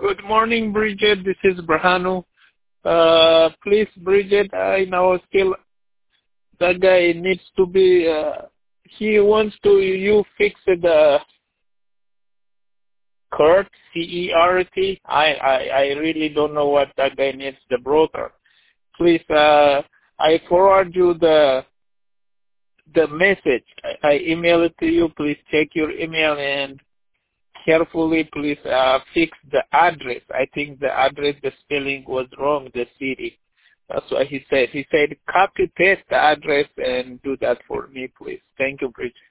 Good morning, Bridget. This is Brahanu. Please, Bridget, I know still that guy needs to be, he wants to, you fix the Kurt, C-E-R-T. I really don't know what that guy needs, the broker. Please, I forward you the message. I email it to you. Please check your email and carefully, please fix the address. I think the address, the spelling was wrong, the city. That's what he said. He said, copy paste the address and do that for me, please. Thank you, Bridget.